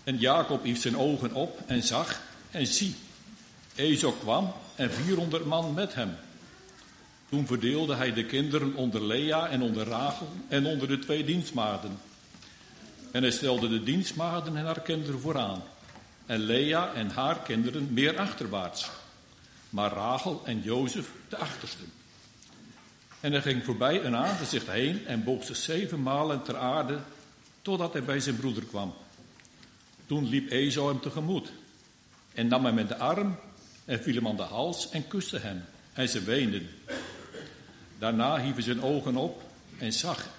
En Jacob hief zijn ogen op en zag, en zie, Esau kwam en 400 man met hem. Toen verdeelde hij de kinderen onder Lea en onder Rachel en onder de 2 dienstmaagden. En hij stelde de dienstmaagden en haar kinderen vooraan, en Lea en haar kinderen meer achterwaarts, maar Rachel en Jozef de achterste. En hij ging voorbij een aangezicht heen en boog zich 7 malen ter aarde, totdat hij bij zijn broeder kwam. Toen liep Esau hem tegemoet en nam hem in de arm en viel hem aan de hals en kuste hem. En ze weenden. Daarna hief hij zijn ogen op en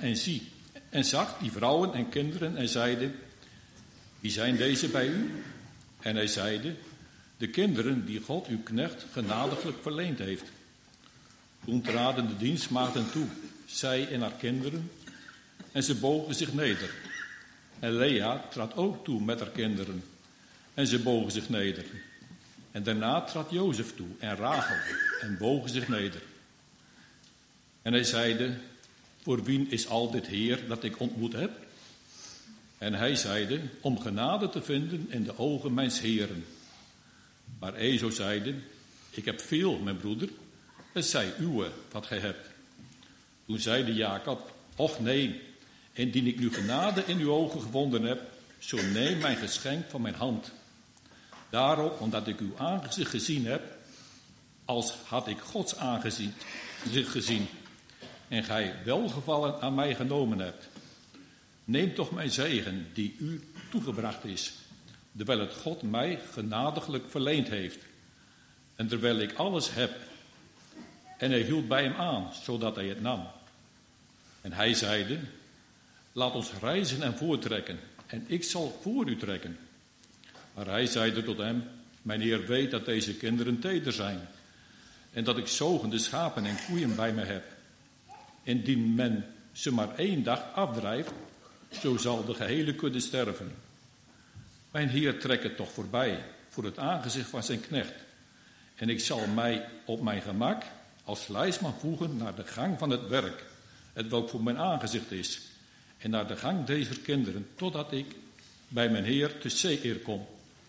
zag die vrouwen en kinderen en zeide, wie zijn deze bij u? En hij zeide, de kinderen die God uw knecht genadiglijk verleend heeft. Toen traden de dienstmaagden toe, zij en haar kinderen, en ze bogen zich neder. En Lea trad ook toe met haar kinderen, en ze bogen zich neder. En daarna trad Jozef toe en Rachel, en bogen zich neder. En hij zeide, voor wien is al dit Heer dat ik ontmoet heb? En hij zeide, om genade te vinden in de ogen mijns Heeren. Maar Esau zeide, ik heb veel, mijn broeder, het zij uwe wat gij hebt. Toen zeide Jacob, och nee, indien ik nu genade in uw ogen gevonden heb, zo neem mijn geschenk van mijn hand. Daarom, omdat ik uw aangezicht gezien heb, als had ik Gods aangezicht gezien, en gij welgevallen aan mij genomen hebt. Neem toch mijn zegen, die u toegebracht is, terwijl het God mij genadiglijk verleend heeft, en terwijl ik alles heb. En hij hield bij hem aan, zodat hij het nam. En hij zeide, laat ons reizen en voortrekken, en ik zal voor u trekken. Maar hij zeide tot hem, mijn Heer weet dat deze kinderen teder zijn, en dat ik zogende schapen en koeien bij me heb. Indien men ze maar 1 dag afdrijft, zo zal de gehele kudde sterven. Mijn Heer trekt het toch voorbij, voor het aangezicht van zijn knecht. En ik zal mij op mijn gemak als lijstman voegen naar de gang van het werk, het welk voor mijn aangezicht is, en naar de gang deze kinderen, totdat ik bij mijn Heer te Seir kom.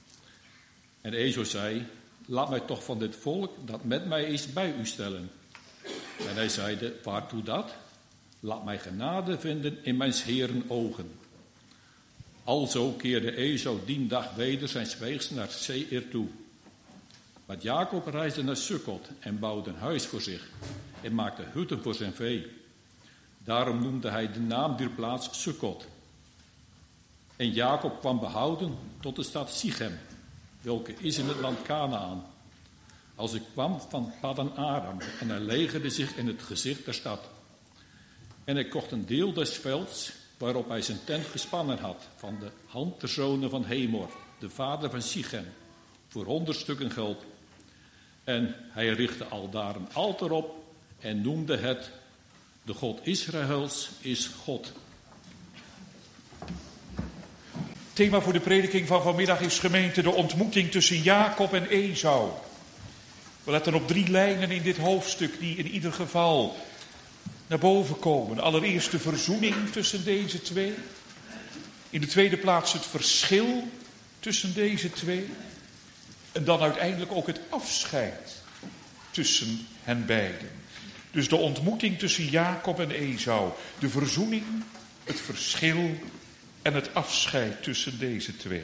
En Esau zei, laat mij toch van dit volk dat met mij is bij u stellen. En hij zeide, waartoe dat? Laat mij genade vinden in mijn Heeren ogen. Alzo keerde Esau dien dag weder zijn weegs naar Seir toe. Maar Jacob reisde naar Sukkot en bouwde een huis voor zich en maakte hutten voor zijn vee. Daarom noemde hij de naam der plaats Sukkot. En Jacob kwam behouden tot de stad Sichem, welke is in het land Kanaan. Als ik kwam van Paddan Aram en hij legerde zich in het gezicht der stad. En hij kocht een deel des velds waarop hij zijn tent gespannen had van de hand der zonen van Hemor, de vader van Sichem, voor 100 stukken geld. En hij richtte aldaar een altaar op en noemde het, de God Israëls is God. Thema voor de prediking van vanmiddag is, gemeente, de ontmoeting tussen Jacob en Esau. We letten op 3 lijnen in dit hoofdstuk die in ieder geval naar boven komen. Allereerst de verzoening tussen deze 2. In de tweede plaats het verschil tussen deze 2. En dan uiteindelijk ook het afscheid tussen hen beiden. Dus de ontmoeting tussen Jacob en Esau. De verzoening, het verschil en het afscheid tussen deze 2.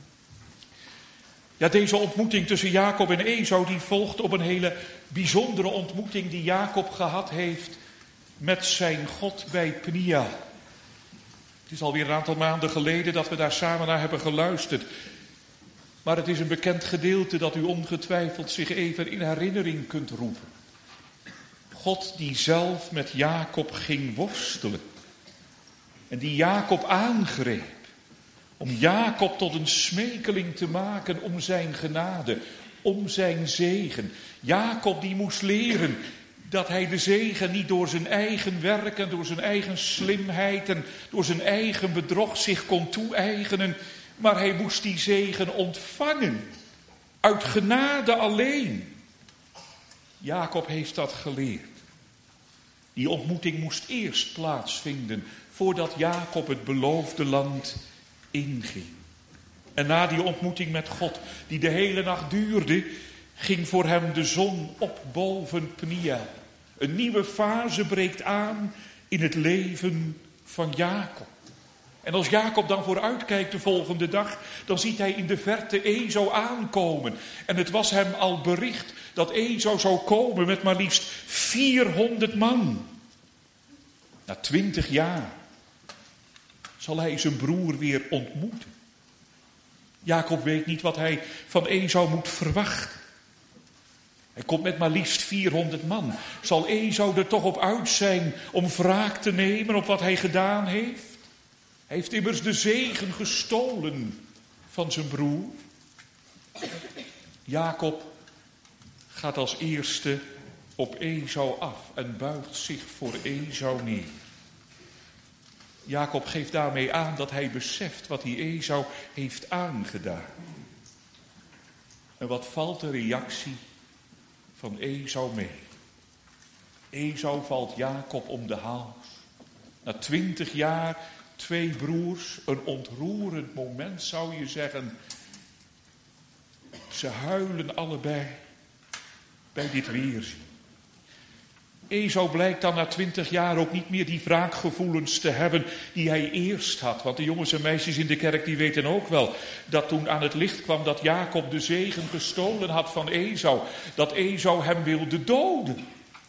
Ja, deze ontmoeting tussen Jacob en Esau die volgt op een hele bijzondere ontmoeting die Jacob gehad heeft met zijn God bij Peniel. Het is alweer een aantal maanden geleden dat we daar samen naar hebben geluisterd. Maar het is een bekend gedeelte dat u ongetwijfeld zich even in herinnering kunt roepen. God die zelf met Jacob ging worstelen. En die Jacob aangreep. Om Jacob tot een smekeling te maken om zijn genade, om zijn zegen. Jacob die moest leren dat hij de zegen niet door zijn eigen werk en door zijn eigen slimheid en door zijn eigen bedrog zich kon toe-eigenen. Maar hij moest die zegen ontvangen. Uit genade alleen. Jacob heeft dat geleerd. Die ontmoeting moest eerst plaatsvinden voordat Jacob het beloofde land inging. En na die ontmoeting met God, die de hele nacht duurde, ging voor hem de zon op boven Peniel. Een nieuwe fase breekt aan in het leven van Jacob. En als Jacob dan vooruitkijkt de volgende dag, dan ziet hij in de verte Esau aankomen. En het was hem al bericht dat Esau zou komen met maar liefst 400 man. Na 20 jaar zal hij zijn broer weer ontmoeten. Jacob weet niet wat hij van Esau moet verwachten. Hij komt met maar liefst 400 man. Zal Esau er toch op uit zijn om wraak te nemen op wat hij gedaan heeft? Hij heeft immers de zegen gestolen van zijn broer. Jacob gaat als eerste op Esau af en buigt zich voor Esau neer. Jacob geeft daarmee aan dat hij beseft wat hij Esau heeft aangedaan. En wat valt de reactie van Esau mee? Esau valt Jacob om de hals. Na 20 jaar, 2 broers, een ontroerend moment zou je zeggen. Ze huilen allebei bij dit weerzien. Esau blijkt dan na 20 jaar ook niet meer die wraakgevoelens te hebben die hij eerst had. Want de jongens en meisjes in de kerk die weten ook wel dat toen aan het licht kwam dat Jacob de zegen gestolen had van Esau. Dat Esau hem wilde doden.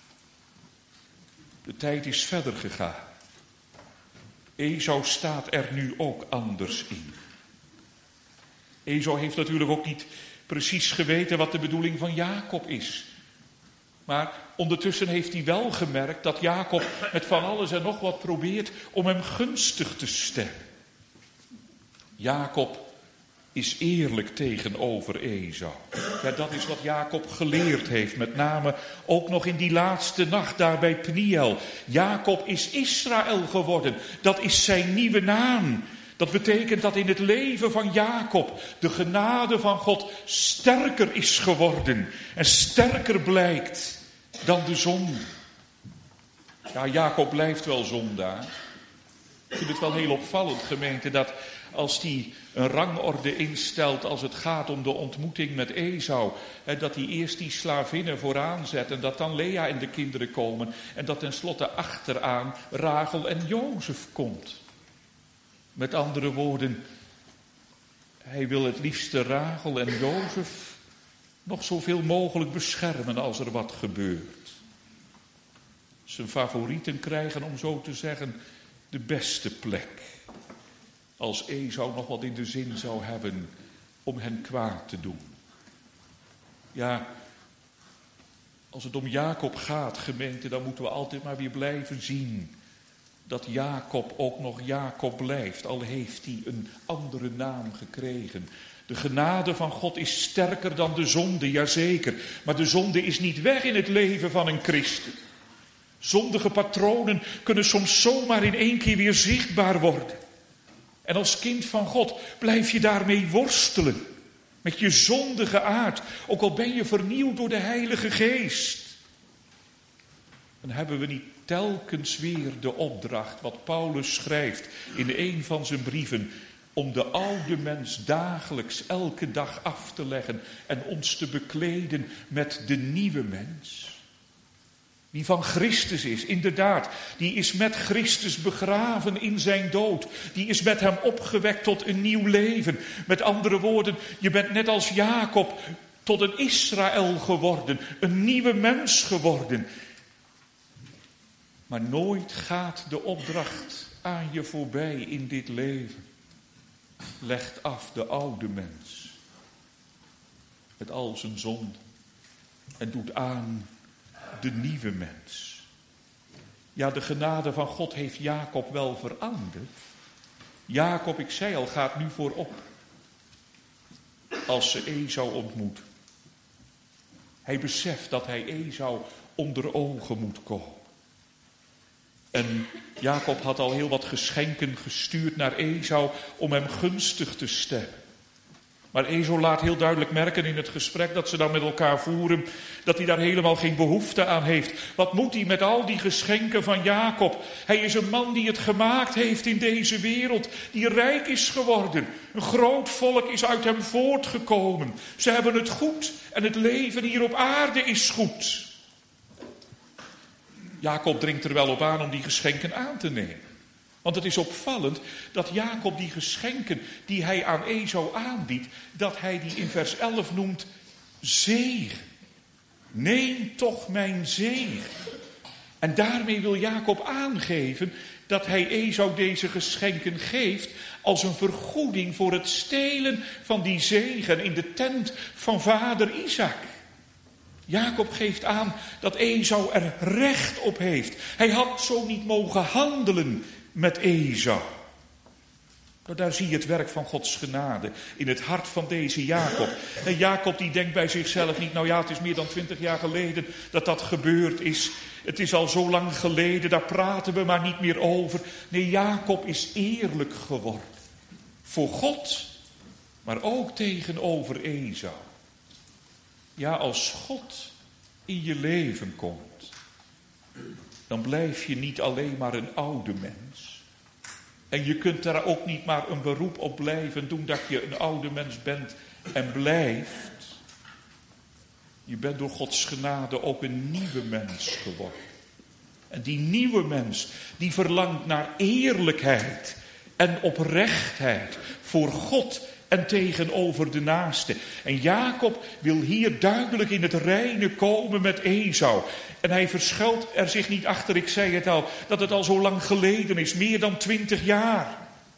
De tijd is verder gegaan. Esau staat er nu ook anders in. Esau heeft natuurlijk ook niet precies geweten wat de bedoeling van Jacob is. Maar ondertussen heeft hij wel gemerkt dat Jacob met van alles en nog wat probeert om hem gunstig te stemmen. Jacob is eerlijk tegenover Esau. Ja, dat is wat Jacob geleerd heeft, met name ook nog in die laatste nacht daar bij Peniel. Jacob is Israël geworden, dat is zijn nieuwe naam. Dat betekent dat in het leven van Jacob de genade van God sterker is geworden en sterker blijkt dan de zonde. Ja, Jacob blijft wel zondaar. Ik vind het wel heel opvallend, gemeente, dat als hij een rangorde instelt als het gaat om de ontmoeting met Esau, dat hij eerst die slavinnen vooraan zet en dat dan Lea en de kinderen komen en dat tenslotte achteraan Rachel en Jozef komt. Met andere woorden, hij wil het liefste Rachel en Jozef nog zoveel mogelijk beschermen als er wat gebeurt. Zijn favorieten krijgen, om zo te zeggen, de beste plek. Als Esau nog wat in de zin zou hebben om hen kwaad te doen. Ja, als het om Jacob gaat, gemeente, dan moeten we altijd maar weer blijven zien dat Jacob ook nog Jacob blijft, al heeft hij een andere naam gekregen. De genade van God is sterker dan de zonde, jazeker. Maar de zonde is niet weg in het leven van een christen. Zondige patronen kunnen soms zomaar in één keer weer zichtbaar worden. En als kind van God blijf je daarmee worstelen. Met je zondige aard, ook al ben je vernieuwd door de Heilige Geest. Dan hebben we niet telkens weer de opdracht, wat Paulus schrijft in een van zijn brieven, om de oude mens dagelijks, elke dag af te leggen en ons te bekleden met de nieuwe mens. Die van Christus is, inderdaad, die is met Christus begraven in zijn dood. Die is met hem opgewekt tot een nieuw leven. Met andere woorden, je bent net als Jacob tot een Israël geworden, een nieuwe mens geworden. Maar nooit gaat de opdracht aan je voorbij in dit leven. Legt af de oude mens met al zijn zonde en doet aan de nieuwe mens. Ja, de genade van God heeft Jacob wel veranderd. Jacob, ik zei al, gaat nu voorop als ze Esau ontmoet. Hij beseft dat hij Esau onder ogen moet komen. En Jacob had al heel wat geschenken gestuurd naar Esau om hem gunstig te stemmen. Maar Esau laat heel duidelijk merken in het gesprek dat ze dan met elkaar voeren, dat hij daar helemaal geen behoefte aan heeft. Wat moet hij met al die geschenken van Jacob? Hij is een man die het gemaakt heeft in deze wereld, die rijk is geworden. Een groot volk is uit hem voortgekomen. Ze hebben het goed en het leven hier op aarde is goed. Jacob dringt er wel op aan om die geschenken aan te nemen. Want het is opvallend dat Jacob die geschenken die hij aan Esau aanbiedt, dat hij die in vers 11 noemt zegen. Neem toch mijn zegen. En daarmee wil Jacob aangeven dat hij Esau deze geschenken geeft als een vergoeding voor het stelen van die zegen in de tent van vader Isaac. Jacob geeft aan dat Esau er recht op heeft. Hij had zo niet mogen handelen met Esau. Nou, daar zie je het werk van Gods genade in het hart van deze Jacob. En Jacob die denkt bij zichzelf niet, nou ja, het is meer dan 20 jaar geleden dat dat gebeurd is. Het is al zo lang geleden, daar praten we maar niet meer over. Nee, Jacob is eerlijk geworden. Voor God, maar ook tegenover Esau. Ja, als God in je leven komt, dan blijf je niet alleen maar een oude mens. En je kunt daar ook niet maar een beroep op blijven doen dat je een oude mens bent en blijft. Je bent door Gods genade ook een nieuwe mens geworden. En die nieuwe mens, die verlangt naar eerlijkheid en oprechtheid voor God en tegenover de naaste. En Jacob wil hier duidelijk in het reine komen met Esau. En hij verschuilt er zich niet achter, ik zei het al, dat het al zo lang geleden is, meer dan 20 jaar.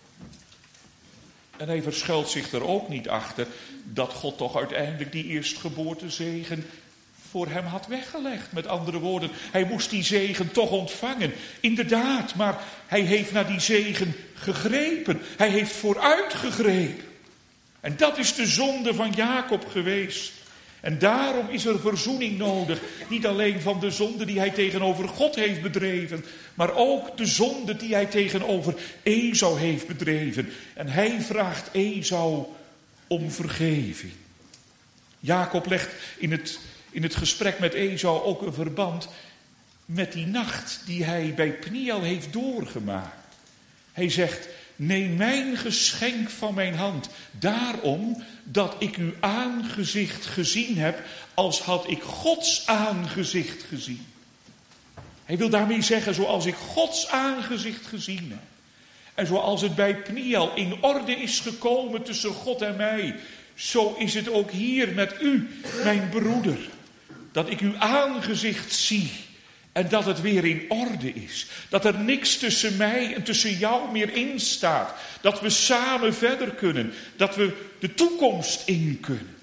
En hij verschuilt zich er ook niet achter dat God toch uiteindelijk die eerstgeboortezegen voor hem had weggelegd. Met andere woorden, hij moest die zegen toch ontvangen. Inderdaad, maar hij heeft naar die zegen gegrepen. Hij heeft vooruit gegrepen. En dat is de zonde van Jacob geweest. En daarom is er verzoening nodig. Niet alleen van de zonde die hij tegenover God heeft bedreven, maar ook de zonde die hij tegenover Esau heeft bedreven. En hij vraagt Esau om vergeving. Jacob legt in het gesprek met Esau ook een verband met die nacht die hij bij Peniel heeft doorgemaakt. Hij zegt, neem mijn geschenk van mijn hand, daarom dat ik uw aangezicht gezien heb, als had ik Gods aangezicht gezien. Hij wil daarmee zeggen, zoals ik Gods aangezicht gezien heb, en zoals het bij Peniel in orde is gekomen tussen God en mij, zo is het ook hier met u, mijn broeder, dat ik uw aangezicht zie. En dat het weer in orde is. Dat er niks tussen mij en tussen jou meer in staat. Dat we samen verder kunnen. Dat we de toekomst in kunnen.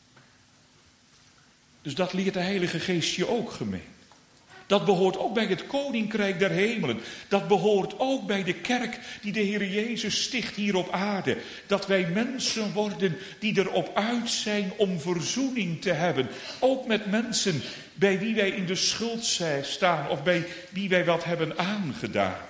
Dus dat leert de Heilige Geest je ook, gemeente. Dat behoort ook bij het Koninkrijk der Hemelen. Dat behoort ook bij de kerk die de Heer Jezus sticht hier op aarde. Dat wij mensen worden die erop uit zijn om verzoening te hebben. Ook met mensen bij wie wij in de schuld staan of bij wie wij wat hebben aangedaan.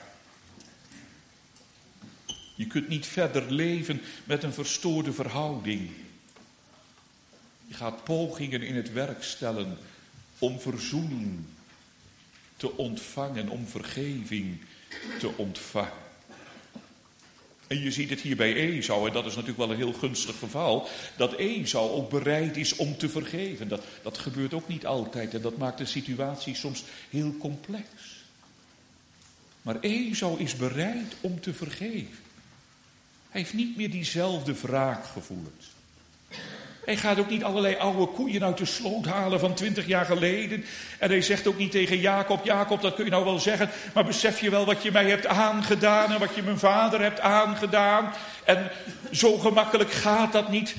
Je kunt niet verder leven met een verstoorde verhouding. Je gaat pogingen in het werk stellen om verzoening te ontvangen, om vergeving te ontvangen. En je ziet het hier bij Esau, en dat is natuurlijk wel een heel gunstig geval, dat Esau ook bereid is om te vergeven. Dat gebeurt ook niet altijd en dat maakt de situatie soms heel complex. Maar Esau is bereid om te vergeven. Hij heeft niet meer diezelfde wraakgevoelens. Hij gaat ook niet allerlei oude koeien uit de sloot halen van 20 jaar geleden. En hij zegt ook niet tegen Jacob, Jacob, dat kun je nou wel zeggen, maar besef je wel wat je mij hebt aangedaan en wat je mijn vader hebt aangedaan. En zo gemakkelijk gaat dat niet.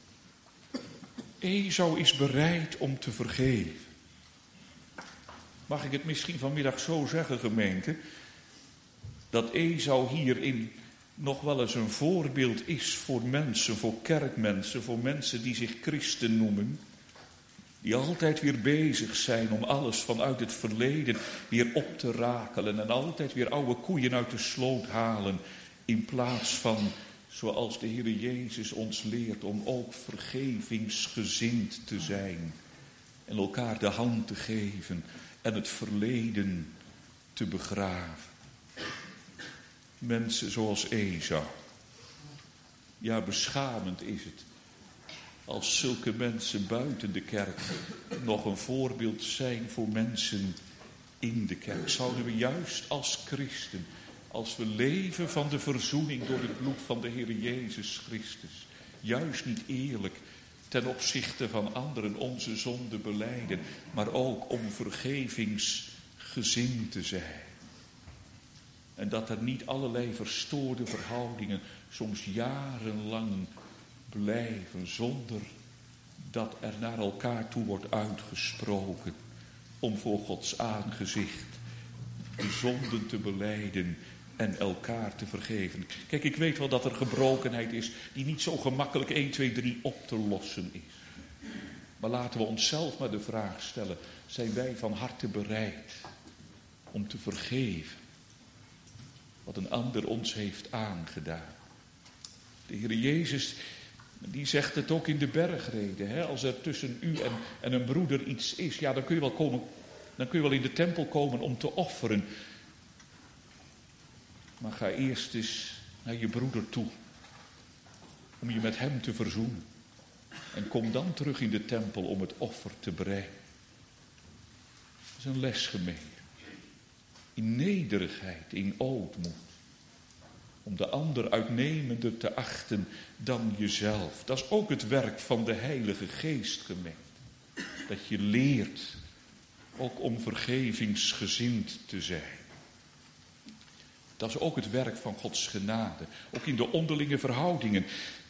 Esau is bereid om te vergeven. Mag ik het misschien vanmiddag zo zeggen, gemeente? Dat Esau hierin nog wel eens een voorbeeld is voor mensen, voor kerkmensen, voor mensen die zich christen noemen. Die altijd weer bezig zijn om alles vanuit het verleden weer op te rakelen. En altijd weer oude koeien uit de sloot halen. In plaats van Zoals de Heer Jezus ons leert om ook vergevingsgezind te zijn. En elkaar de hand te geven en het verleden te begraven. Mensen zoals Esau. Ja, beschamend is het als zulke mensen buiten de kerk nog een voorbeeld zijn voor mensen in de kerk. Zouden we juist als christen, als we leven van de verzoening door het bloed van de Heer Jezus Christus, juist niet eerlijk ten opzichte van anderen onze zonde belijden, maar ook om vergevingsgezind te zijn. En dat er niet allerlei verstoorde verhoudingen soms jarenlang blijven zonder dat er naar elkaar toe wordt uitgesproken om voor Gods aangezicht de zonden te belijden en elkaar te vergeven. Kijk, ik weet wel dat er gebrokenheid is die niet zo gemakkelijk 1, 2, 3 op te lossen is. Maar laten we onszelf maar de vraag stellen, zijn wij van harte bereid om te vergeven wat een ander ons heeft aangedaan? De Heer Jezus, die zegt het ook in de bergreden. Hè? Als er tussen u en een broeder iets is, ja, dan kun je wel komen. Dan kun je wel in de tempel komen om te offeren. Maar ga eerst eens naar je broeder toe. Om je met hem te verzoenen. En kom dan terug in de tempel om het offer te brengen. Dat is een les, gemeente. In nederigheid, in ootmoed. Om de ander uitnemender te achten dan jezelf. Dat is ook het werk van de Heilige Geest, gemeente. Dat je leert ook om vergevingsgezind te zijn. Dat is ook het werk van Gods genade. Ook in de onderlinge verhoudingen.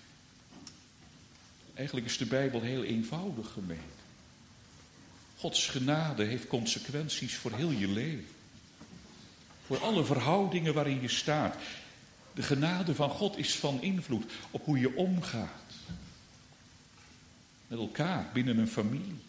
Eigenlijk is de Bijbel heel eenvoudig, gemeente. Gods genade heeft consequenties voor heel je leven. Voor alle verhoudingen waarin je staat. De genade van God is van invloed op hoe je omgaat. Met elkaar, binnen een familie.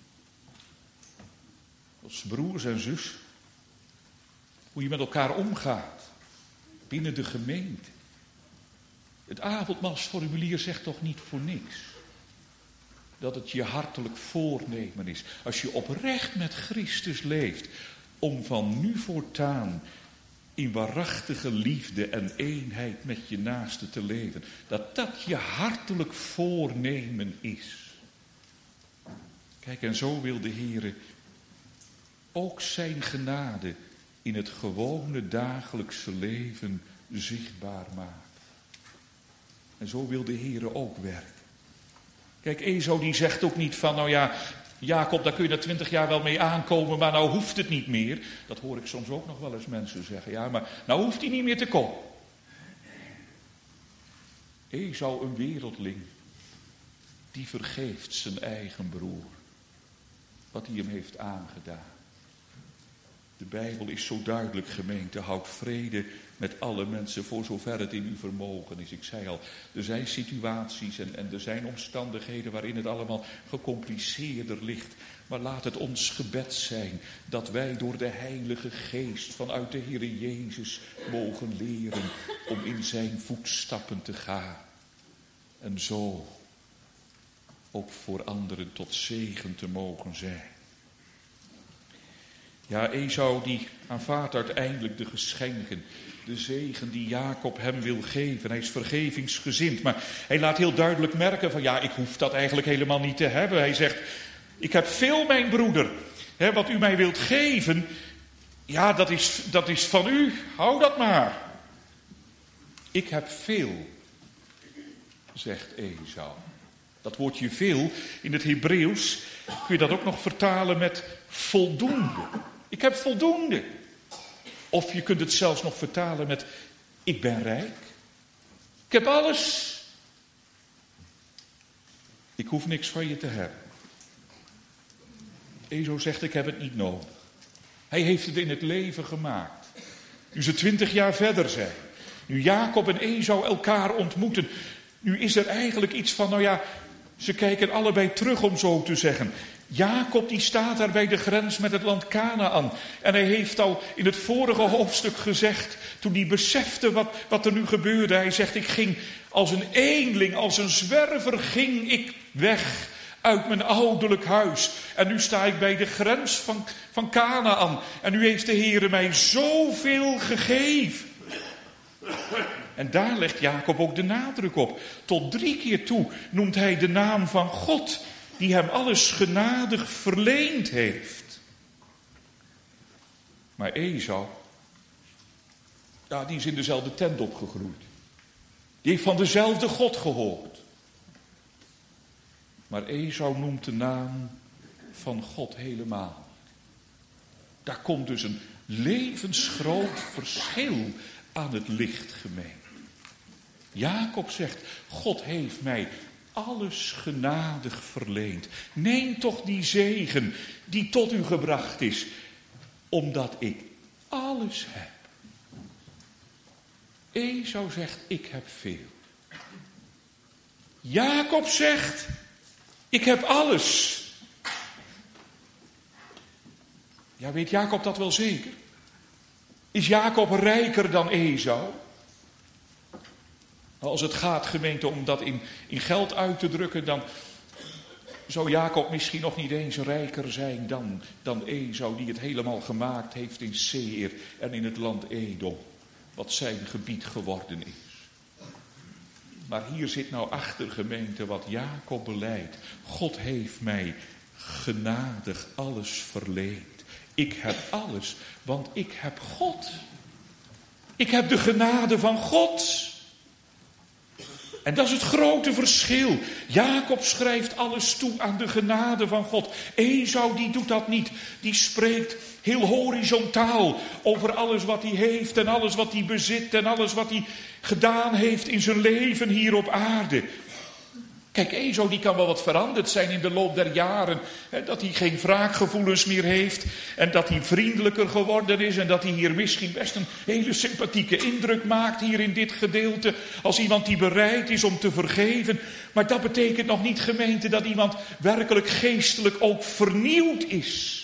Als broers en zus. Hoe je met elkaar omgaat. Binnen de gemeente. Het avondmaalsformulier zegt toch niet voor niks. Dat het je hartelijk voornemen is. Als je oprecht met Christus leeft. Om van nu voortaan in waarachtige liefde en eenheid met je naaste te leven. Dat dat je hartelijk voornemen is. Kijk, en zo wil de Heere ook zijn genade in het gewone dagelijkse leven zichtbaar maken. En zo wil de Heere ook werken. Kijk, Esau die zegt ook niet van, nou ja, Jacob, daar kun je na 20 jaar wel mee aankomen, maar nou hoeft het niet meer. Dat hoor ik soms ook nog wel eens mensen zeggen. Ja, maar nou hoeft hij niet meer te komen. Esau, een wereldling, die vergeeft zijn eigen broer. Wat hij hem heeft aangedaan. De Bijbel is zo duidelijk, gemeente. Houd vrede met alle mensen voor zover het in uw vermogen is. Ik zei al, er zijn situaties en er zijn omstandigheden waarin het allemaal gecompliceerder ligt. Maar laat het ons gebed zijn dat wij door de Heilige Geest vanuit de Heer Jezus mogen leren om in zijn voetstappen te gaan. En zo ook voor anderen tot zegen te mogen zijn. Ja, Esau die aanvaardt uiteindelijk de geschenken, de zegen die Jacob hem wil geven. Hij is vergevingsgezind, maar hij laat heel duidelijk merken van ja, ik hoef dat eigenlijk helemaal niet te hebben. Hij zegt, ik heb veel, mijn broeder. Wat u mij wilt geven, ja, dat is van u. Hou dat maar. Ik heb veel, zegt Esau. Dat woordje veel, in het Hebreeuws kun je dat ook nog vertalen met voldoende. Ik heb voldoende. Of je kunt het zelfs nog vertalen met ik ben rijk. Ik heb alles. Ik hoef niks van je te hebben. Esau zegt, ik heb het niet nodig. Hij heeft het in het leven gemaakt. Nu ze 20 jaar verder zijn. Nu Jacob en Esau elkaar ontmoeten. Nu is er eigenlijk iets van, nou ja, ze kijken allebei terug om zo te zeggen. Jacob die staat daar bij de grens met het land Kanaän. En hij heeft al in het vorige hoofdstuk gezegd, toen hij besefte wat er nu gebeurde. Hij zegt, ik ging als een eenling, als een zwerver ging ik weg uit mijn ouderlijk huis. En nu sta ik bij de grens van Kanaän. En nu heeft de Heere mij zoveel gegeven. En daar legt Jacob ook de nadruk op. Tot 3 keer toe noemt hij de naam van God, die hem alles genadig verleend heeft. Maar Esau, ja, die is in dezelfde tent opgegroeid. Die heeft van dezelfde God gehoord. Maar Esau noemt de naam van God helemaal. Daar komt dus een levensgroot verschil aan het licht gemeen. Jacob zegt, God heeft mij alles genadig verleend. Neem toch die zegen die tot u gebracht is, omdat ik alles heb. Esau zegt, ik heb veel. Jacob zegt, ik heb alles. Ja, weet Jacob dat wel zeker? Is Jacob rijker dan Esau? Als het gaat, gemeente, om dat in geld uit te drukken, dan zou Jacob misschien nog niet eens rijker zijn dan Esau, die het helemaal gemaakt heeft in Seir en in het land Edom, wat zijn gebied geworden is. Maar hier zit nou achter, gemeente, wat Jacob belijdt. God heeft mij genadig alles verleend. Ik heb alles, want ik heb God. Ik heb de genade van God. En dat is het grote verschil. Jacob schrijft alles toe aan de genade van God. Esau die doet dat niet. Die spreekt heel horizontaal over alles wat hij heeft en alles wat hij bezit en alles wat hij gedaan heeft in zijn leven hier op aarde. Kijk, Esau die kan wel wat veranderd zijn in de loop der jaren. Hè, dat hij geen wraakgevoelens meer heeft. En dat hij vriendelijker geworden is. En dat hij hier misschien best een hele sympathieke indruk maakt hier in dit gedeelte. Als iemand die bereid is om te vergeven. Maar dat betekent nog niet, gemeente, dat iemand werkelijk geestelijk ook vernieuwd is.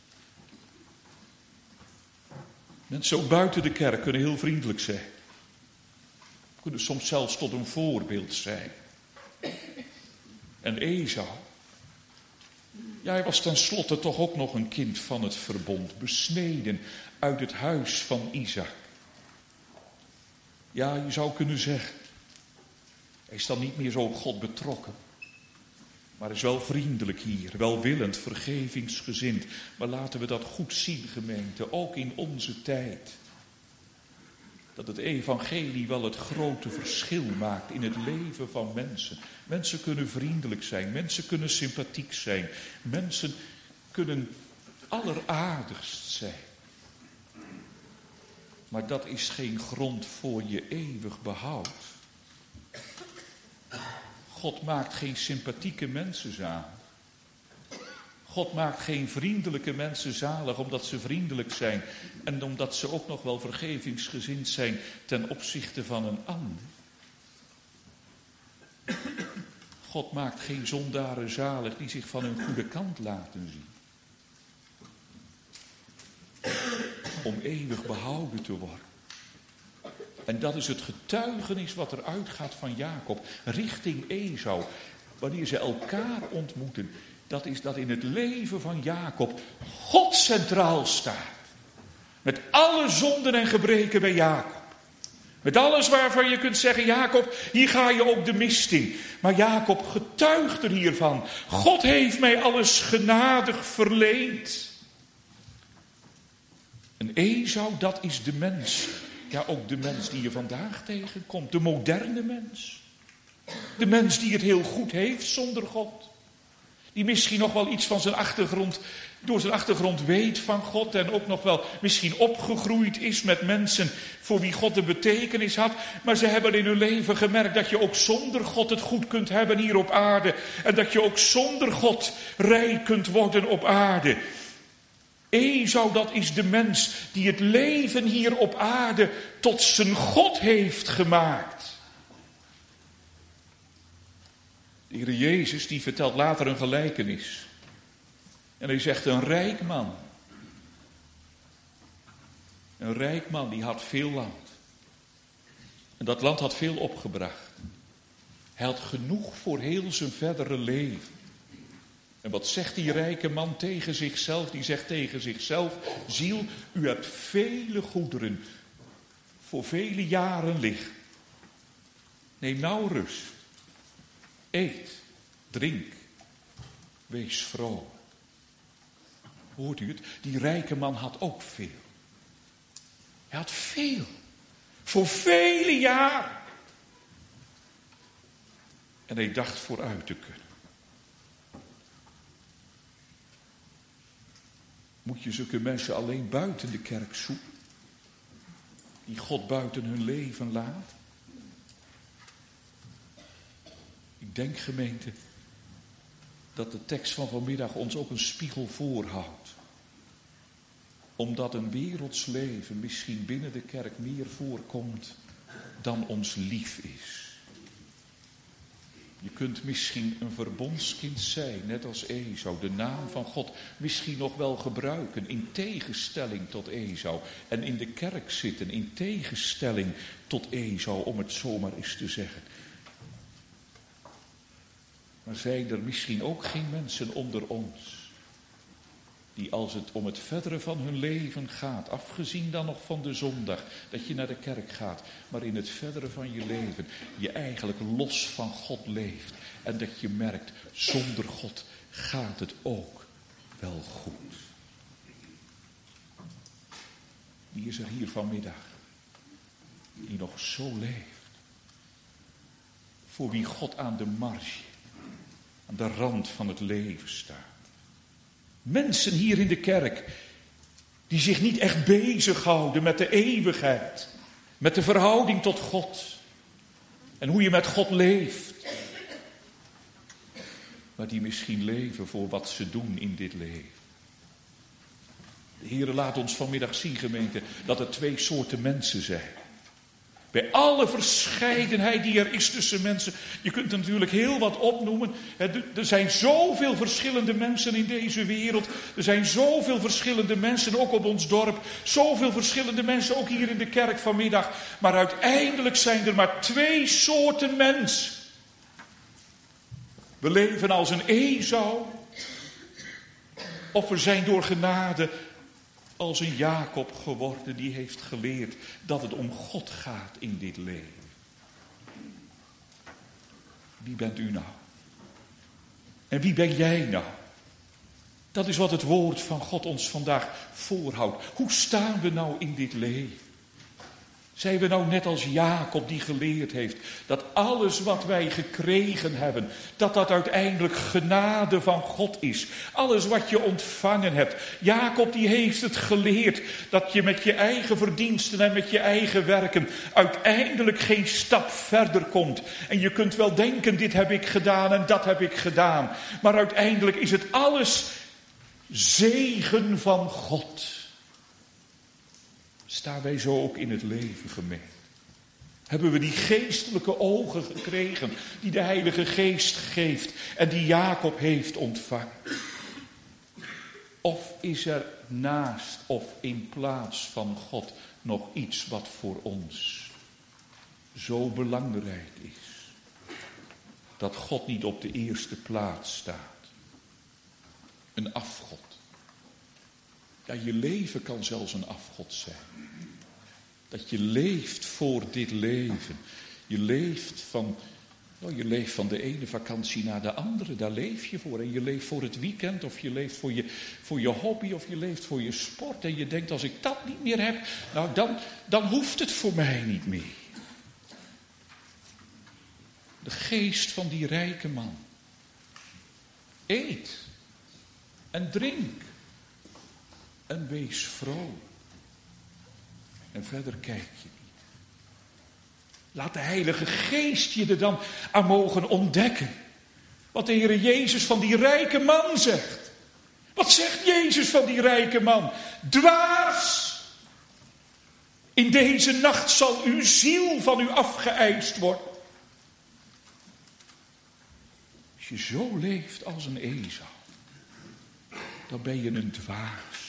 Mensen ook buiten de kerk kunnen heel vriendelijk zijn. Kunnen soms zelfs tot een voorbeeld zijn. En Esau, ja, hij was tenslotte toch ook nog een kind van het verbond, besneden uit het huis van Isaac. Ja, je zou kunnen zeggen, hij is dan niet meer zo op God betrokken, maar is wel vriendelijk hier, welwillend, vergevingsgezind. Maar laten we dat goed zien, gemeente, ook in onze tijd. Dat het evangelie wel het grote verschil maakt in het leven van mensen. Mensen kunnen vriendelijk zijn, mensen kunnen sympathiek zijn, mensen kunnen alleraardigst zijn. Maar dat is geen grond voor je eeuwig behoud. God maakt geen sympathieke mensen zalig. God maakt geen vriendelijke mensen zalig omdat ze vriendelijk zijn en omdat ze ook nog wel vergevingsgezind zijn ten opzichte van een ander. God maakt geen zondaren zalig die zich van hun goede kant laten zien. Om eeuwig behouden te worden. En dat is het getuigenis wat er uitgaat van Jacob richting Esau. Wanneer ze elkaar ontmoeten. Dat is dat in het leven van Jacob God centraal staat. Met alle zonden en gebreken bij Jacob. Met alles waarvan je kunt zeggen, Jacob, hier ga je ook de mist in. Maar Jacob getuigt er hiervan. God heeft mij alles genadig verleend. En Esau, dat is de mens. Ja, ook de mens die je vandaag tegenkomt. De moderne mens. De mens die het heel goed heeft zonder God. Die misschien nog wel iets van zijn achtergrond, door zijn achtergrond weet van God. En ook nog wel misschien opgegroeid is met mensen voor wie God de betekenis had. Maar ze hebben in hun leven gemerkt dat je ook zonder God het goed kunt hebben hier op aarde. En dat je ook zonder God rijk kunt worden op aarde. Esau, dat is de mens die het leven hier op aarde tot zijn God heeft gemaakt. De Heer Jezus die vertelt later een gelijkenis. En hij zegt, een rijk man. Een rijk man, die had veel land. En dat land had veel opgebracht. Hij had genoeg voor heel zijn verdere leven. En wat zegt die rijke man tegen zichzelf? Die zegt tegen zichzelf, ziel, u hebt vele goederen voor vele jaren liggen. Neem nou rust. Eet, drink, wees vrolijk. Hoort u het? Die rijke man had ook veel. Hij had veel. Voor vele jaren. En hij dacht vooruit te kunnen. Moet je zulke mensen alleen buiten de kerk zoeken? Die God buiten hun leven laat? Ik denk, gemeente, dat de tekst van vanmiddag ons ook een spiegel voorhoudt. Omdat een werelds leven misschien binnen de kerk meer voorkomt dan ons lief is. Je kunt misschien een verbondskind zijn, net als Esau, de naam van God misschien nog wel gebruiken in tegenstelling tot Esau. En in de kerk zitten in tegenstelling tot Esau, om het zomaar eens te zeggen. Maar zijn er misschien ook geen mensen onder ons die als het om het verdere van hun leven gaat, afgezien dan nog van de zondag, dat je naar de kerk gaat, maar in het verdere van je leven, je eigenlijk los van God leeft. En dat je merkt, zonder God gaat het ook wel goed. Wie is er hier vanmiddag die nog zo leeft? Voor wie God aan de marge, aan de rand van het leven staat. Mensen hier in de kerk die zich niet echt bezighouden met de eeuwigheid, met de verhouding tot God en hoe je met God leeft. Maar die misschien leven voor wat ze doen in dit leven. De Heere laat ons vanmiddag zien, gemeente, dat er 2 soorten mensen zijn. Bij alle verscheidenheid die er is tussen mensen. Je kunt er natuurlijk heel wat opnoemen. Er zijn zoveel verschillende mensen in deze wereld. Er zijn zoveel verschillende mensen ook op ons dorp. Zoveel verschillende mensen ook hier in de kerk vanmiddag. Maar uiteindelijk zijn er maar 2 soorten mensen. We leven als een Esau. Of we zijn door genade als een Jacob geworden, die heeft geleerd dat het om God gaat in dit leven. Wie bent u nou? En wie ben jij nou? Dat is wat het woord van God ons vandaag voorhoudt. Hoe staan we nou in dit leven? Zijn we nou net als Jacob die geleerd heeft dat alles wat wij gekregen hebben, dat uiteindelijk genade van God is. Alles wat je ontvangen hebt. Jacob die heeft het geleerd dat je met je eigen verdiensten en met je eigen werken uiteindelijk geen stap verder komt. En je kunt wel denken, dit heb ik gedaan en dat heb ik gedaan. Maar uiteindelijk is het alles zegen van God. Staan wij zo ook in het leven, gemeente? Hebben we die geestelijke ogen gekregen die de Heilige Geest geeft en die Jacob heeft ontvangen? Of is er naast of in plaats van God nog iets wat voor ons zo belangrijk is? Dat God niet op de eerste plaats staat. Een afgod. Ja, je leven kan zelfs een afgod zijn. Dat je leeft voor dit leven. Je leeft van de ene vakantie naar de andere. Daar leef je voor. En je leeft voor het weekend. Of je leeft voor je hobby. Of je leeft voor je sport. En je denkt, als ik dat niet meer heb, nou dan hoeft het voor mij niet meer. De geest van die rijke man. Eet en drink. En wees vrolijk. En verder kijk je niet. Laat de Heilige Geest je er dan aan mogen ontdekken. Wat de Heere Jezus van die rijke man zegt. Wat zegt Jezus van die rijke man? Dwaas! In deze nacht zal uw ziel van u afgeëist worden. Als je zo leeft als een Esau. dan ben je een dwaas.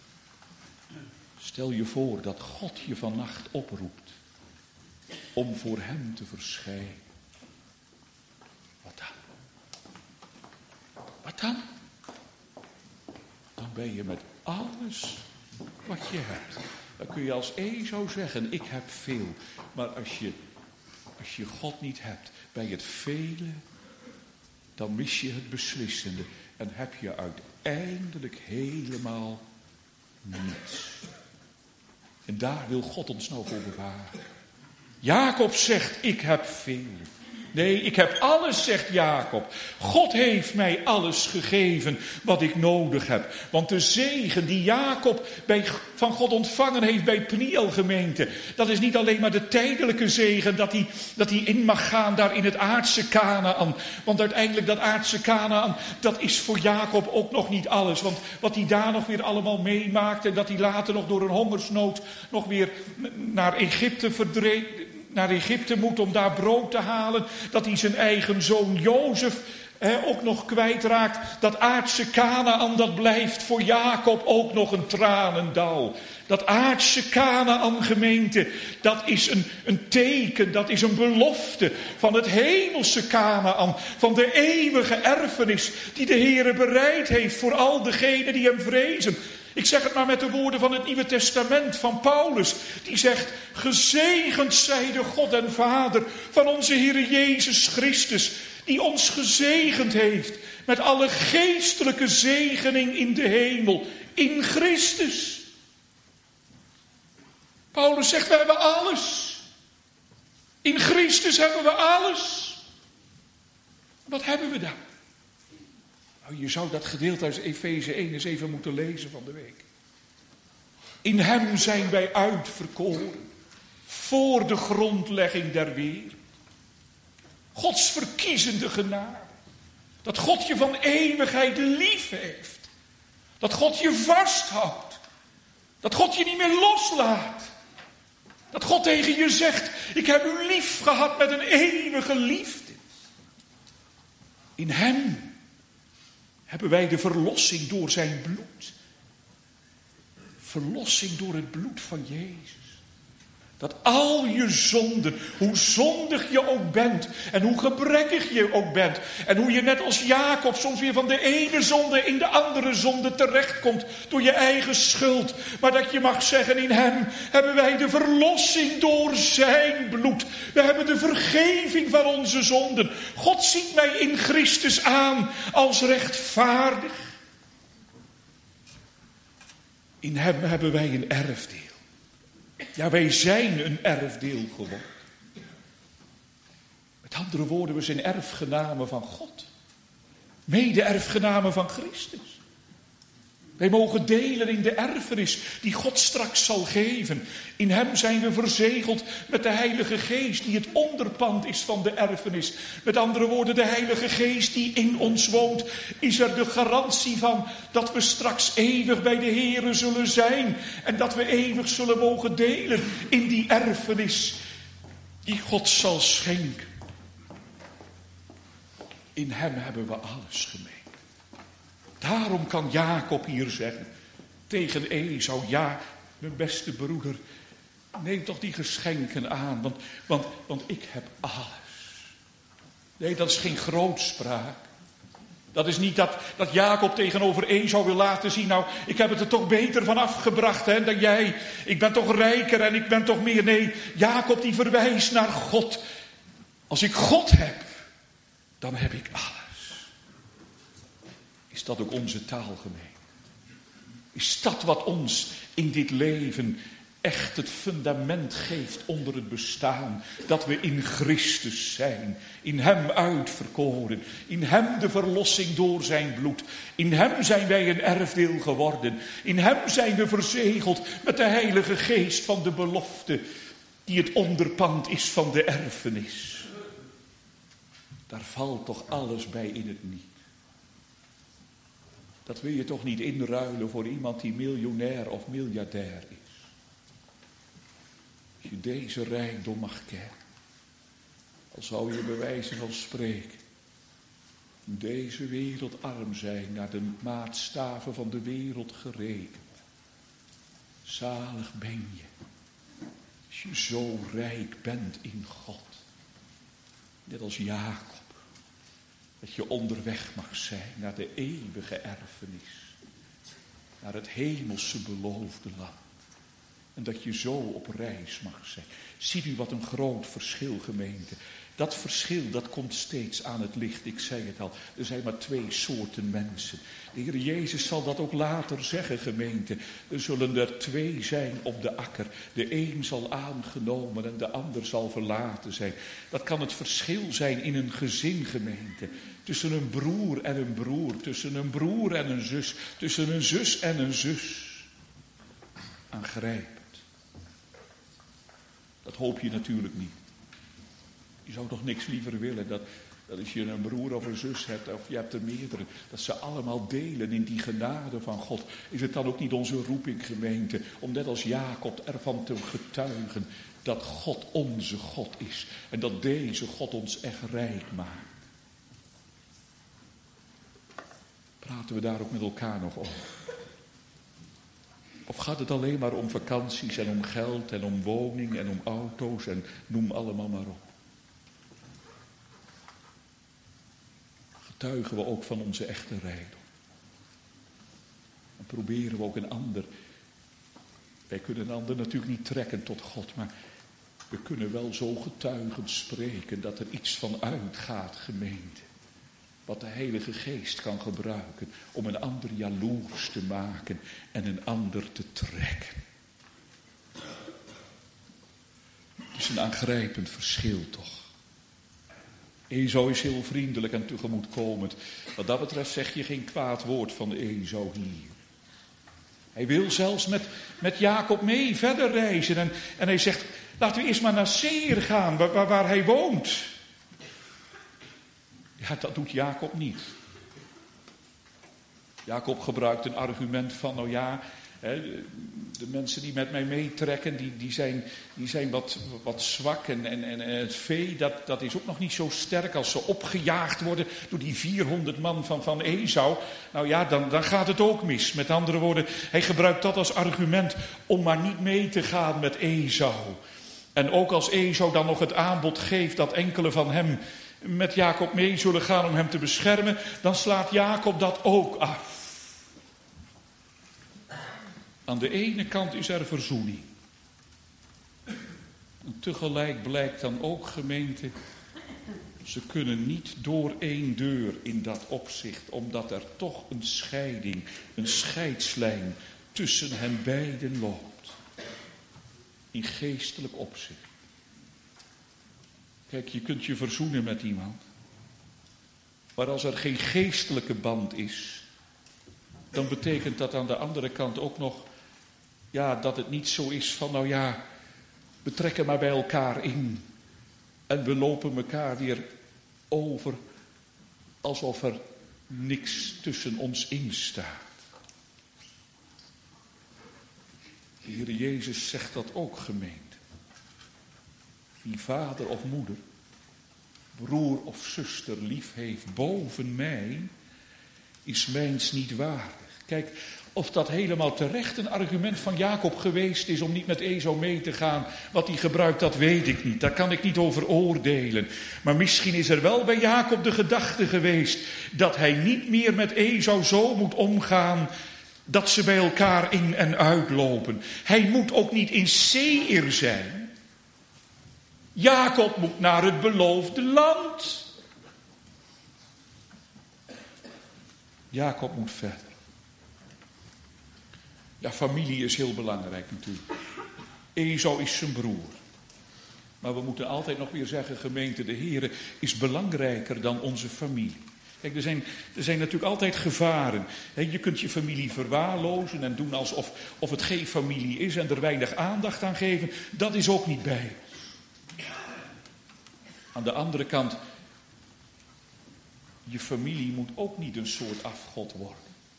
Stel je voor dat God je vannacht oproept om voor hem te verschijnen. Wat dan? Wat dan? Dan ben je met alles wat je hebt. Dan kun je als Esau zeggen, ik heb veel. Maar als je God niet hebt bij het vele, dan mis je het beslissende. En heb je uiteindelijk helemaal niets. En daar wil God ons nou voor bewaren. Jacob zegt, ik heb veel. Nee, ik heb alles, zegt Jacob. God heeft mij alles gegeven wat ik nodig heb. Want de zegen die Jacob van God ontvangen heeft bij Peniel gemeente, dat is niet alleen maar de tijdelijke zegen dat hij in mag gaan daar in het aardse Kanaan. Want uiteindelijk dat aardse Kanaan, dat is voor Jacob ook nog niet alles. Want wat hij daar nog weer allemaal meemaakt en dat hij later nog door een hongersnood nog weer naar Egypte moet om daar brood te halen. Dat hij zijn eigen zoon Jozef ook nog kwijtraakt. Dat aardse Kanaan, dat blijft voor Jacob ook nog een tranendal. Dat aardse Kanaan gemeente, dat is een teken, dat is een belofte van het hemelse Kanaan. Van de eeuwige erfenis die de Heere bereid heeft voor al degenen die hem vrezen. Ik zeg het maar met de woorden van het Nieuwe Testament, van Paulus. Die zegt, gezegend zij de God en Vader van onze Heer Jezus Christus. Die ons gezegend heeft met alle geestelijke zegening in de hemel. In Christus. Paulus zegt, we hebben alles. In Christus hebben we alles. Wat hebben we dan? Je zou dat gedeelte uit Efeze 1 eens even moeten lezen van de week. In hem zijn wij uitverkoren. Voor de grondlegging der wereld. Gods verkiezende genade. Dat God je van eeuwigheid lief heeft. Dat God je vasthoudt. Dat God je niet meer loslaat. Dat God tegen je zegt, ik heb u lief gehad met een eeuwige liefde. In hem hebben wij de verlossing door zijn bloed. Verlossing door het bloed van Jezus. Dat al je zonden, hoe zondig je ook bent en hoe gebrekkig je ook bent. En hoe je net als Jacob soms weer van de ene zonde in de andere zonde terechtkomt door je eigen schuld. Maar dat je mag zeggen, in hem hebben wij de verlossing door zijn bloed. We hebben de vergeving van onze zonden. God ziet mij in Christus aan als rechtvaardig. In hem hebben wij een erfdeel. Ja, wij zijn een erfdeel geworden. Met andere woorden, we zijn erfgenamen van God. Mede-erfgenamen van Christus. Wij mogen delen in de erfenis die God straks zal geven. In hem zijn we verzegeld met de Heilige Geest die het onderpand is van de erfenis. Met andere woorden, de Heilige Geest die in ons woont, is er de garantie van dat we straks eeuwig bij de Heere zullen zijn. En dat we eeuwig zullen mogen delen in die erfenis die God zal schenken. In hem hebben we alles gemeen. Daarom kan Jacob hier zeggen tegen Esau, ja, mijn beste broeder, neem toch die geschenken aan, want ik heb alles. Nee, dat is geen grootspraak. Dat is niet dat Jacob tegenover Esau wil laten zien, nou, ik heb het er toch beter van afgebracht dan jij. Ik ben toch rijker en ik ben toch meer. Nee, Jacob die verwijst naar God. Als ik God heb, dan heb ik alles. Is dat ook onze taal, gemeente? Is dat wat ons in dit leven echt het fundament geeft onder het bestaan? Dat we in Christus zijn. In hem uitverkoren. In hem de verlossing door zijn bloed. In hem zijn wij een erfdeel geworden. In hem zijn we verzegeld met de Heilige Geest van de belofte. Die het onderpand is van de erfenis. Daar valt toch alles bij in het niet. Dat wil je toch niet inruilen voor iemand die miljonair of miljardair is. Als je deze rijkdom mag kennen, dan zou je bij wijze van spreken Deze wereld arm zijn, naar de maatstaven van de wereld gerekend. Zalig ben je, als je zo rijk bent in God. Net als Jacob. Dat je onderweg mag zijn naar de eeuwige erfenis. Naar het hemelse beloofde land. En dat je zo op reis mag zijn. Ziet u wat een groot verschil, gemeente. Dat verschil, dat komt steeds aan het licht. Ik zei het al, er zijn maar 2 soorten mensen. De Heer Jezus zal dat ook later zeggen, gemeente. Er zullen er 2 zijn op de akker. De een zal aangenomen en de ander zal verlaten zijn. Dat kan het verschil zijn in een gezin, gemeente. Tussen een broer en een broer. Tussen een broer en een zus. Tussen een zus en een zus. Aangrijpend. Dat hoop je natuurlijk niet. Je zou toch niks liever willen dat als je een broer of een zus hebt, of je hebt er meerdere, dat ze allemaal delen in die genade van God. Is het dan ook niet onze roeping, gemeente, om net als Jacob ervan te getuigen dat God onze God is. En dat deze God ons echt rijk maakt. Praten we daar ook met elkaar nog over? Of gaat het alleen maar om vakanties en om geld en om woning en om auto's en noem allemaal maar op? Getuigen we ook van onze echte rijkdom. En proberen we ook een ander. Wij kunnen een ander natuurlijk niet trekken tot God, maar we kunnen wel zo getuigend spreken dat er iets van uitgaat, gemeente. Wat de Heilige Geest kan gebruiken om een ander jaloers te maken en een ander te trekken. Het is een aangrijpend verschil toch. Esau is heel vriendelijk en tegemoetkomend. Wat dat betreft zeg je geen kwaad woord van Esau hier. Hij wil zelfs met Jacob mee verder reizen. En hij zegt, laten we eerst maar naar Seir gaan, waar hij woont. Ja, dat doet Jacob niet. Jacob gebruikt een argument van, nou ja, de mensen die met mij meetrekken, die zijn wat zwak. En het vee, dat is ook nog niet zo sterk als ze opgejaagd worden door die 400 man van Esau. Nou ja, dan gaat het ook mis. Met andere woorden, hij gebruikt dat als argument om maar niet mee te gaan met Esau. En ook als Esau dan nog het aanbod geeft dat enkele van hem met Jacob mee zullen gaan om hem te beschermen, dan slaat Jacob dat ook af. Aan de ene kant is er verzoening. En tegelijk blijkt dan ook, gemeente, ze kunnen niet door één deur in dat opzicht, omdat er toch een scheiding, een scheidslijn tussen hen beiden loopt. In geestelijk opzicht. Kijk, je kunt je verzoenen met iemand. Maar als er geen geestelijke band is, dan betekent dat aan de andere kant ook nog, ja, dat het niet zo is van, nou ja, we trekken maar bij elkaar in. En we lopen elkaar weer over, alsof er niks tussen ons in staat. De Heer Jezus zegt dat ook, gemeente. Wie vader of moeder, broer of zuster lief heeft boven mij, is mijns niet waardig. Kijk, of dat helemaal terecht een argument van Jacob geweest is om niet met Esau mee te gaan. Wat hij gebruikt, dat weet ik niet. Daar kan ik niet over oordelen. Maar misschien is er wel bij Jacob de gedachte geweest dat hij niet meer met Esau zo moet omgaan dat ze bij elkaar in en uitlopen. Hij moet ook niet in Seir zijn. Jacob moet naar het beloofde land. Jacob moet verder. Ja, familie is heel belangrijk natuurlijk. Esau is zijn broer. Maar we moeten altijd nog weer zeggen, gemeente, de Heere is belangrijker dan onze familie. Kijk, er zijn natuurlijk altijd gevaren. Je kunt je familie verwaarlozen en doen alsof het geen familie is en er weinig aandacht aan geven. Dat is ook niet bij. Aan de andere kant, je familie moet ook niet een soort afgod worden.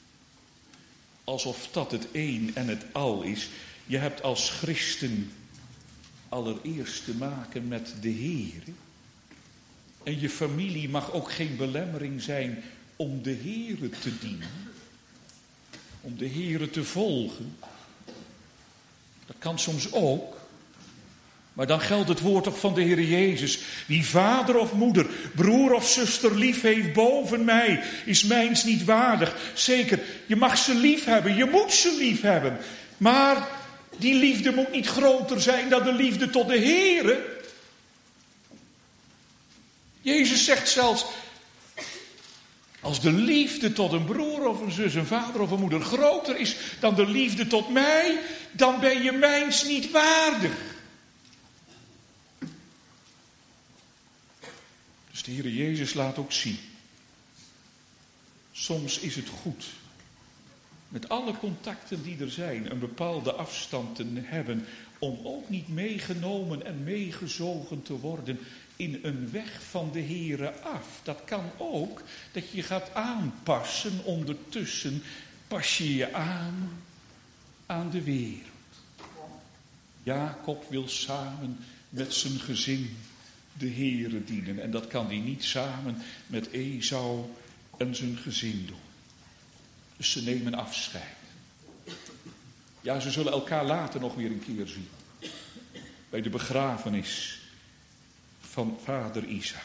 Alsof dat het een en het al is. Je hebt als christen allereerst te maken met de Heer. En je familie mag ook geen belemmering zijn om de Heere te dienen. Om de Heere te volgen. Dat kan soms ook. Maar dan geldt het woord toch van de Heer Jezus. Wie vader of moeder, broer of zuster lief heeft boven mij, is mijns niet waardig. Zeker, je mag ze lief hebben, je moet ze lief hebben. Maar die liefde moet niet groter zijn dan de liefde tot de Heere. Jezus zegt zelfs, als de liefde tot een broer of een zus, een vader of een moeder groter is dan de liefde tot mij, dan ben je mijns niet waardig. Dus de Heer Jezus laat ook zien. Soms is het goed, met alle contacten die er zijn, een bepaalde afstand te hebben, om ook niet meegenomen en meegezogen te worden in een weg van de Heere af. Dat kan ook, dat je gaat aanpassen, ondertussen pas je je aan de wereld. Jacob wil samen met zijn gezin de Heere dienen. En dat kan hij niet samen met Esau en zijn gezin doen. Dus ze nemen afscheid. Ja, ze zullen elkaar later nog weer een keer zien. Bij de begrafenis van vader Isaac.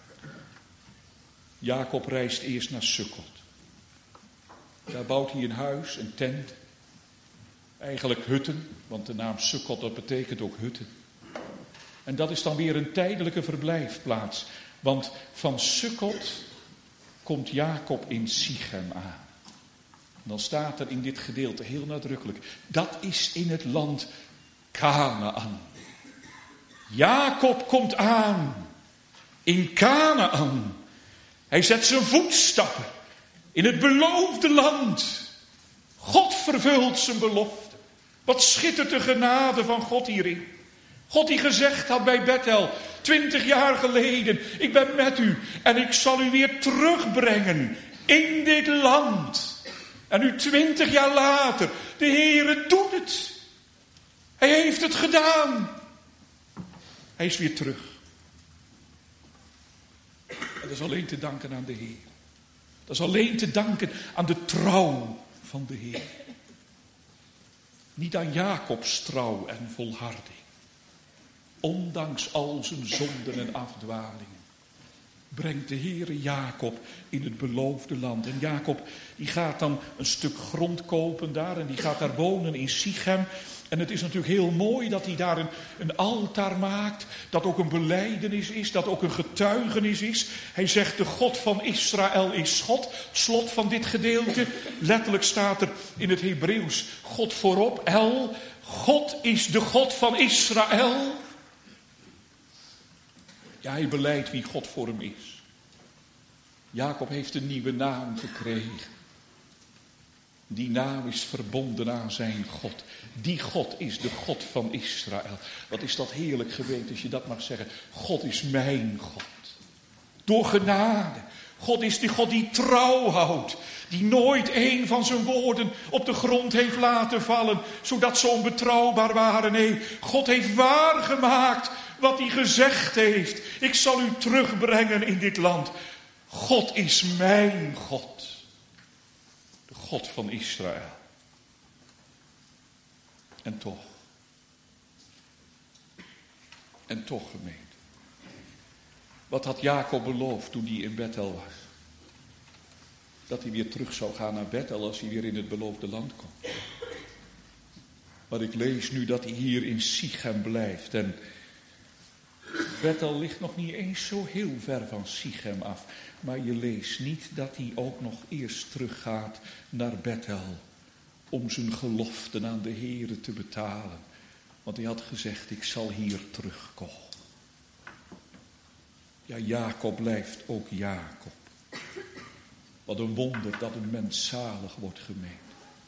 Jacob reist eerst naar Sukkot. Daar bouwt hij een huis, een tent. Eigenlijk hutten, want de naam Sukkot, dat betekent ook hutten. En dat is dan weer een tijdelijke verblijfplaats. Want van Sukkot komt Jacob in Sichem aan. Dan staat er in dit gedeelte heel nadrukkelijk. Dat is in het land Kanaan. Jacob komt aan in Kanaan. Hij zet zijn voetstappen in het beloofde land. God vervult zijn belofte. Wat schittert de genade van God hierin. God die gezegd had bij Bethel, 20 jaar geleden, ik ben met u en ik zal u weer terugbrengen in dit land. En nu 20 jaar later, de Heere doet het. Hij heeft het gedaan. Hij is weer terug. En dat is alleen te danken aan de Heer. Dat is alleen te danken aan de trouw van de Heer. Niet aan Jacobs trouw en volharding. Ondanks al zijn zonden en afdwalingen brengt de Heere Jacob in het beloofde land. En Jacob die gaat dan een stuk grond kopen daar en die gaat daar wonen in Sichem. En het is natuurlijk heel mooi dat hij daar een altaar maakt, dat ook een belijdenis is, dat ook een getuigenis is. Hij zegt de God van Israël is God. Slot van dit gedeelte, letterlijk staat er in het Hebreeuws God voorop, El. God is de God van Israël. Ja, hij belijdt wie God voor hem is. Jacob heeft een nieuwe naam gekregen. Die naam is verbonden aan zijn God. Die God is de God van Israël. Wat is dat heerlijk geweten als je dat mag zeggen. God is mijn God. Door genade. God is die God die trouw houdt. Die nooit een van zijn woorden op de grond heeft laten vallen. Zodat ze onbetrouwbaar waren. Nee, God heeft waargemaakt wat hij gezegd heeft. Ik zal u terugbrengen in dit land. God is mijn God. De God van Israël. En toch gemeente. Wat had Jacob beloofd toen hij in Bethel was? Dat hij weer terug zou gaan naar Bethel als hij weer in het beloofde land komt. Maar ik lees nu dat hij hier in Sichem blijft. En Bethel ligt nog niet eens zo heel ver van Sichem af. Maar je leest niet dat hij ook nog eerst teruggaat naar Bethel. Om zijn geloften aan de Heere te betalen. Want hij had gezegd, ik zal hier terugkomen. Ja, Jacob blijft ook Jacob. Wat een wonder dat een mens zalig wordt gemeend.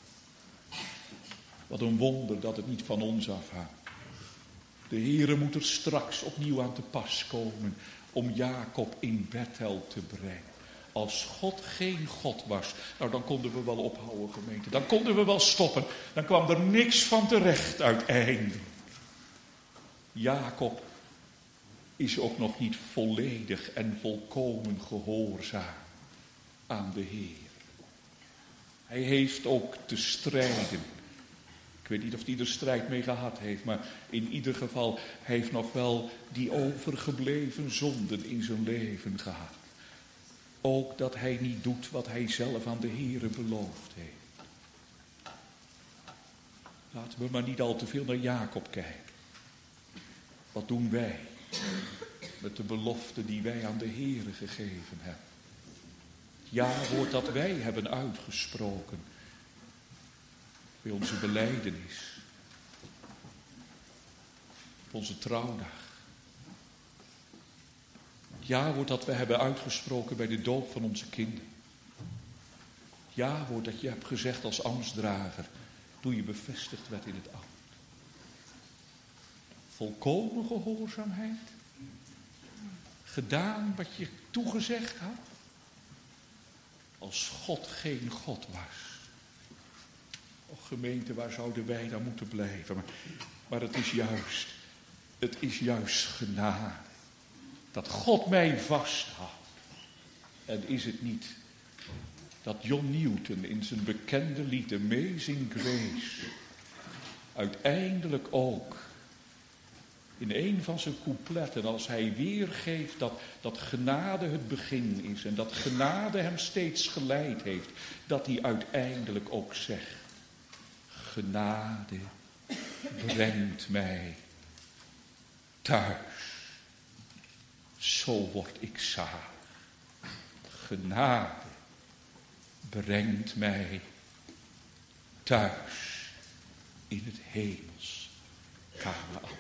Wat een wonder dat het niet van ons afhangt. De Heere moet er straks opnieuw aan te pas komen om Jacob in Bethel te brengen. Als God geen God was, nou dan konden we wel ophouden gemeente. Dan konden we wel stoppen. Dan kwam er niks van terecht uiteindelijk. Jacob is ook nog niet volledig en volkomen gehoorzaam aan de Heer. Hij heeft ook te strijden. Ik weet niet of hij er strijd mee gehad heeft, maar in ieder geval, hij heeft nog wel die overgebleven zonden in zijn leven gehad. Ook dat hij niet doet wat hij zelf aan de Heere beloofd heeft. Laten we maar niet al te veel naar Jacob kijken. Wat doen wij met de belofte die wij aan de Heere gegeven hebben? Ja-woord dat wij hebben uitgesproken bij onze belijdenis, op onze trouwdag. Ja-woord dat we hebben uitgesproken bij de doop van onze kinderen. Ja-woord dat je hebt gezegd als ambtsdrager toen je bevestigd werd in het ambt. Volkomen gehoorzaamheid. Gedaan wat je toegezegd had. Als God geen God was. Och gemeente, waar zouden wij dan moeten blijven? Maar het is juist genade. Dat God mij vasthoudt. En is het niet dat John Newton in zijn bekende lied Amazing Grace uiteindelijk ook in een van zijn coupletten, als hij weergeeft dat genade het begin is en dat genade hem steeds geleid heeft, dat hij uiteindelijk ook zegt: genade brengt mij thuis. Zo word ik zalig. Genade brengt mij thuis in het hemels Kanaan.